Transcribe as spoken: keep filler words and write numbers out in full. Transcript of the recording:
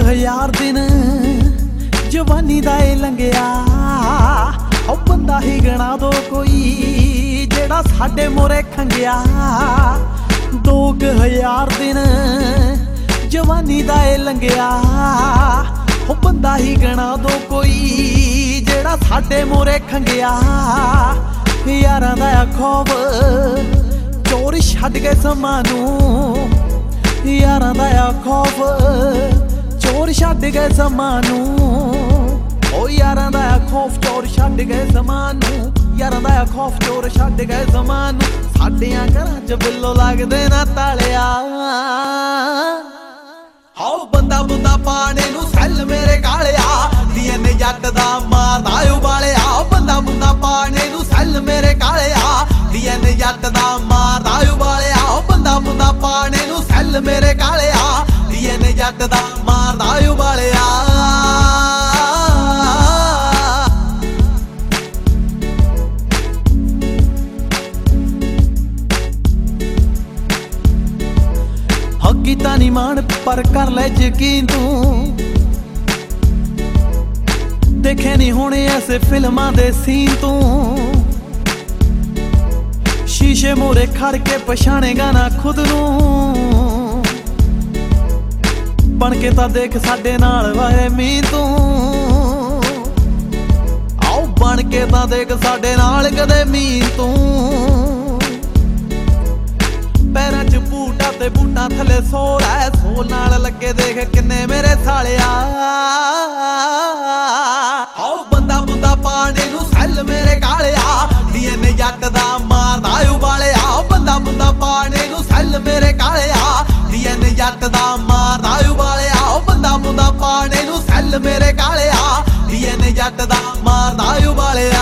ਹਜ਼ਾਰ ਦਿਨ ਜਵਾਨੀ ਦਾ ਏ ਲੰਘਿਆ, ਉਹ ਬੰਦਾ ਹੀ ਗਣਾ ਦੋ ਕੋਈ ਜਿਹੜਾ ਸਾਡੇ ਮੋਰੇ ਖੰਗਿਆ। ਦੋ ਕੁ ਹਜ਼ਾਰ ਦਿਨ ਜਵਾਨੀ ਦਾ ਏ ਲੰਘਿਆ, ਉਹ ਬੰਦਾ ਹੀ ਗਣਾ ਦੋ ਕੋਈ ਜਿਹੜਾ ਸਾਡੇ ਮੋਰੇ ਖੰਗਿਆ। ਯਾਰਾਂ ਦਾ ਆ ਖੌਫ ਚੋਰ ਛੱਡ ਗਏ ਸਮਾਂ ਨੂੰ, ਯਾਰਾਂ ਦਾ ਆ ਖੌਫ ਚੋਰ ਛੱਡ ਗਏ ਸਮਾਂ ਨੂੰ। ਉਹ ਯਾਰਾਂ ਦਾ ਆ ਖੌਫ ਚੋਰ ਛੱਡ ਗਏ ਸਮਾਂ ਨੂੰ, ਯਾਰਾਂ ਦਾ ਆ ਖੌਫ ਚੋਰ ਛੱਡ ਗਏ ਸਮਾਂ ਨੂੰ। ਸਾਡਿਆਂ ਘਰਾਂ 'ਚ ਬਿੱਲੋ ਲੱਗਦੇ ਨਾ ਤਾਲਿਆ, ਹਾਉ ਬੰਦਾ ਬੁੰਦਾ ਪਾਣੇ ਨੂੰ ਸੈੱਲ ਮੇਰੇ ਕਾਲਿਆ। ਡੀਐਨਏ ਜੱਟ ਦਾ ਮਾਰਦਾ ਉਬਾਲਿਆ, ਬੰਦਾ ਬੁੰਦਾ ਪਾਣੇ ਨੂੰ ਸੈੱਲ ਮੇਰੇ ਕਾਲਿਆ। ਡੀਐਨਏ ਜੱਟ ਦਾ ਮਾਰਦਾ ਉਬਾਲਿਆ, ਬੰਦਾ ਬੁੰਦਾ ਪਾਣੇ ਨੂੰ ਸੈੱਲ ਮੇਰੇ ਕਾਲਿਆ। ਡੀਐਨਏ ਜੱਟ ਦਾ ਮਾਰਦਾ ਉਬਾਲਿਆ। ਕੀਤਾ ਨੀ ਮਾਣ ਪਰ ਕਰ ਲੈ ਯਕੀਨ ਤੂੰ, ਦੇਖੇ ਨੀ ਹੋਣੇ ਐਸੇ ਫਿਲਮਾਂ ਦੇ ਸੀਨ ਤੂੰ। ਸ਼ੀਸ਼ੇ ਮੂਹਰੇ ਖੜ ਕੇ ਪਛਾਣੇਗਾ ਨਾ ਖੁਦ ਨੂੰ, ਬਣ ਕੇ ਤਾਂ ਦੇਖ ਸਾਡੇ ਨਾਲ ਵਾਏ ਮੀਂ ਤੂੰ। ਆਓ ਬਣ ਕੇ ਤਾਂ ਦੇਖ ਸਾਡੇ ਨਾਲ ਕਦੇ ਮੀਂ ਤੂੰ। ਪੈਰਾਂ 'ਚ ਬੂਟਾ ਤੇ ਬੂਟਾ ਥੱਲੇ ਸੋਲ ਐ, ਸੋਲ ਨਾਲ ਲੱਗੇ ਦੇਖ ਕਿੰਨੇ ਮੇਰੇ ਸਾਲਿਆ। ਆਓ ਬੰਦਾ ਬੁੰਦਾ ਪਾਣੇ ਨੂੰ ਸੈੱਲ ਮੇਰੇ ਕਾਲਿਆ। ਡੀਐਨਏ ਜੱਟ ਦਾ ਮਾਰਦਾ ਉਬਾਲਿਆ, ਬੰਦਾ ਬੁੰਦਾ ਪਾਣੇ ਨੂੰ ਸੈੱਲ ਮੇਰੇ ਕਾਲਿਆ। ਡੀਐਨਏ ਜੱਟ ਦਾ ਮਾਰਦਾ ਉਬਾਲਿਆ, ਬੰਦਾ ਬੁੰਦਾ ਪਾਣੇ ਨੂੰ ਸੈੱਲ ਮੇਰੇ ਕਾਲਿਆ। ਡੀਐਨਏ ਜੱਟ ਦਾ ਮਾਰਦਾ ਉਬਾਲਿਆ।